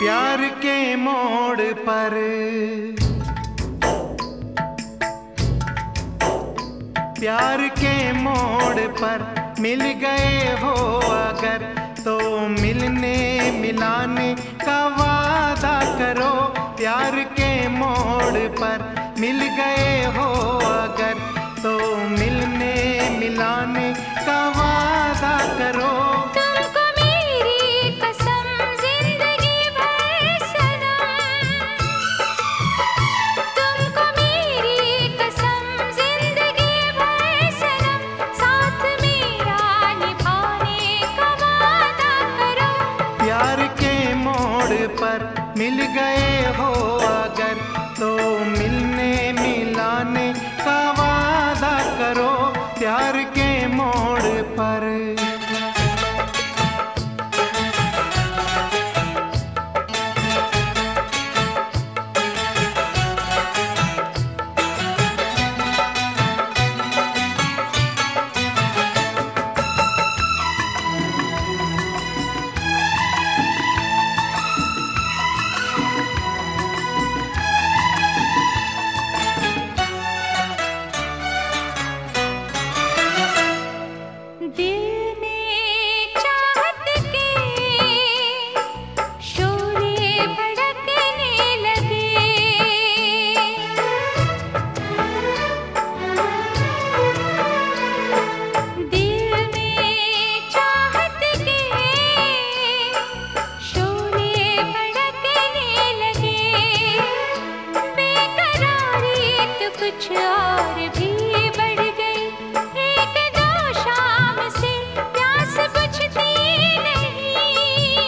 प्यार के मोड़ पर प्यार के मोड़ पर मिल गए हो अगर तो मिलने मिलाने का वादा करो। प्यार के मोड़ पर मिल गए हो अगर तो मिलने मिलाने का वादा करो। तुमको मेरी कसम जिंदगी भर सनम, तुमको मेरी कसम जिंदगी भर सनम, साथ मेरा निभाने का वादा करो। प्यार के मोड़ पर मिल गए हो अगर तो मिलने मिलाने का वादा करो। प्यार के मोड़ पर कुछ और भी बढ़ गई। एक दो शाम से प्यास बुझती नहीं,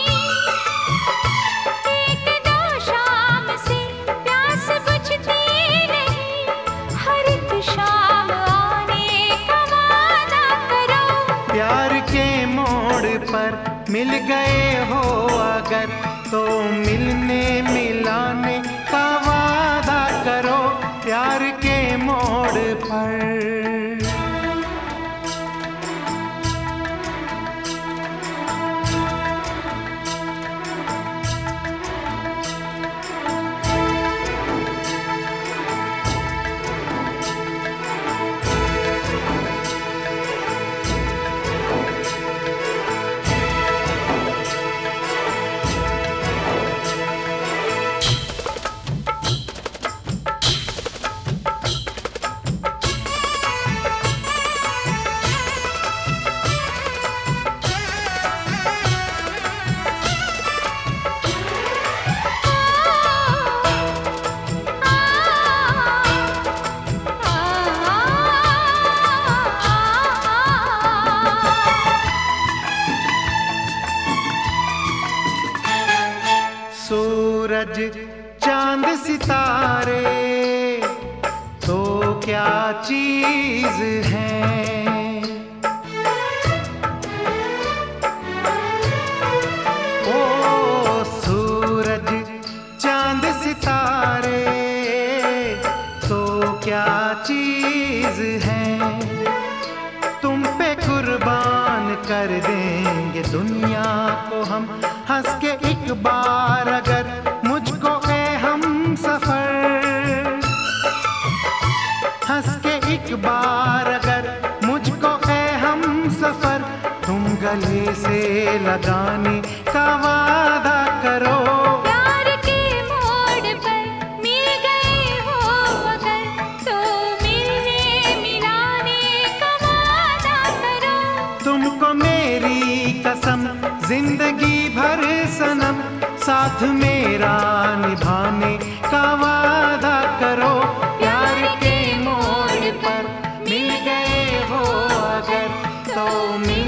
एक दो शाम से प्यास बुझती नहीं, हर एक शाम आने का वादा करो। प्यार के मोड़ पर मिल गए हो अगर तो मिलने मिलाने का वादा करो। प्यार के मोड़ पर सूरज चांद सितारे तो क्या चीज है। ओ सूरज चांद सितारे तो क्या चीज है। तुम पे कुर्बान कर देंगे दुनिया को हम, हंस के एक बार अगर मुझको ए हम सफर, हंस के एक बार अगर मुझको ए हम सफर, तुम गले से लगाने का वादा करो। प्यार के मोड़ पर मिल गए हो अगर तो मिलने मिलाने का वादा करो। तुमको मेरी कसम जिंदगी भर सनम, साथ मेरा निभाने का वादा करो। प्यार के मोड़ पर मिल गए हो अगर तो मिल